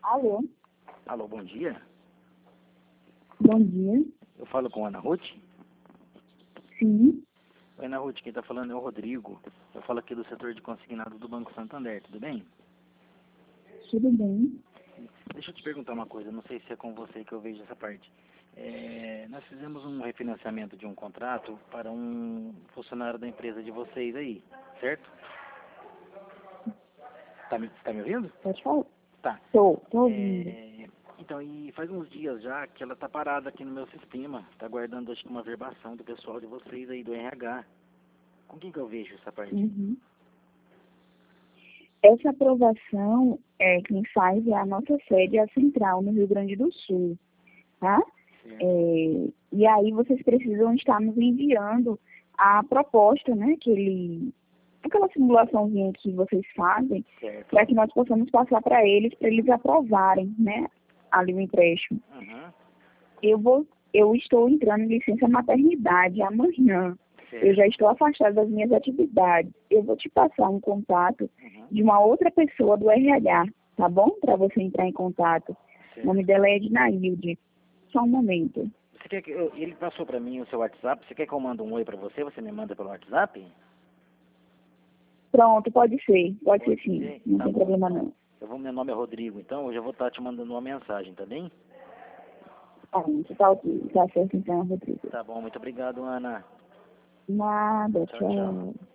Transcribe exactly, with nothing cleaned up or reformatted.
Alô? Alô, bom dia. Bom dia. Eu falo com a Ana Ruth. Sim. Oi, Ana Ruth, quem está falando é o Rodrigo. Eu falo aqui do setor de consignado do Banco Santander, tudo bem? Tudo bem? Deixa eu te perguntar uma coisa, não sei se é com você que eu vejo essa parte. É, nós fizemos um refinanciamento de um contrato para um funcionário da empresa de vocês aí, certo? Tá me, tá me ouvindo? Pode falar. Tá. Tô, tô ouvindo. É, então, e faz uns dias já que ela tá parada aqui no meu sistema. Tá guardando, acho que uma verbação do pessoal de vocês aí, do R H. Com quem que eu vejo essa parte? Uhum. Essa aprovação, é, quem faz é a nossa sede, a central, no Rio Grande do Sul, tá? Certo. É, e aí vocês precisam estar nos enviando a proposta, né? Aquele, aquela simulaçãozinha que vocês fazem, Certo. para que nós possamos passar para eles, para eles aprovarem, né? Ali o empréstimo. Uhum. Eu vou, eu estou entrando em licença maternidade amanhã. Certo. Eu já estou afastada das minhas atividades. Eu vou te passar um contato Uhum. de uma outra pessoa do R H, tá bom? Para você entrar em contato. Certo. O nome dela é Ednailde. Só um momento. Você quer que eu, ele passou para mim o seu WhatsApp. Você quer que eu mande um oi para você? Você me manda pelo WhatsApp? Pronto, pode ser. Pode, Pode ser sim. ser? Não Tá tem bom. problema não. Eu vou, meu nome é Rodrigo, então eu já vou estar te mandando uma mensagem, tá bem? Tá, tá ok. Tá certo então, Rodrigo. Tá bom, muito obrigado, Ana. Nada, Tchau, tchau. tchau.